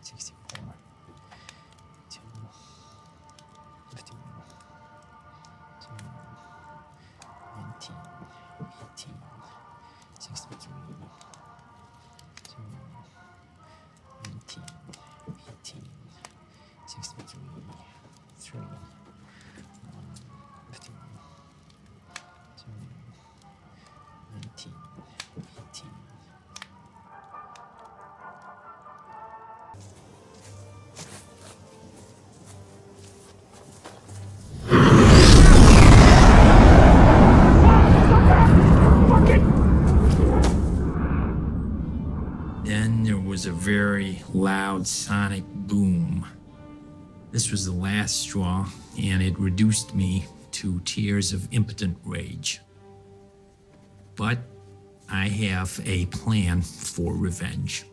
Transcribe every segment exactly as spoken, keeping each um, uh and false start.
sixty-four, two, fifty-one, two, nineteen, eighteen, sixty-three, two, nineteen, eighteen, sixty-three, three, one, fifty-one, two, nineteen, eighteen. Then there was a very loud sonic boom. This was the last straw, and it reduced me to tears of impotent rage. But I have a plan for revenge.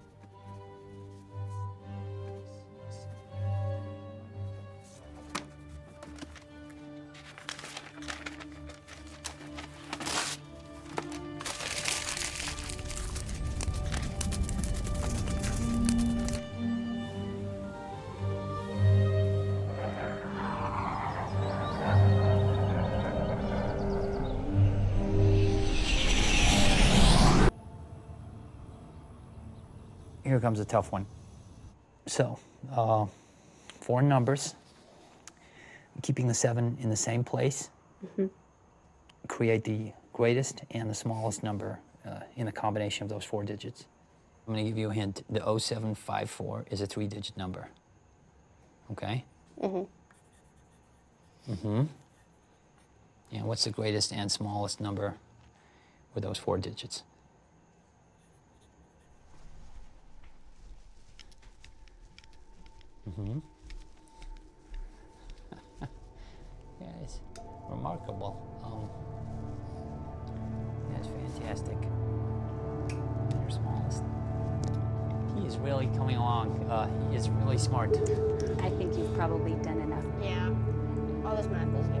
Here comes a tough one. So, uh, four numbers, keeping the seven in the same place, mm-hmm. create the greatest and the smallest number uh, in a combination of those four digits. I'm gonna give you a hint. The oh seven five four is a three-digit number. Okay? Mm-hmm. Mm-hmm. And what's the greatest and smallest number with those four digits? Mm-hmm. Yeah, it's remarkable. Um, that's fantastic. Your smallest. He is really coming along. Uh, he is really smart. I think you've probably done enough. Yeah. All this math is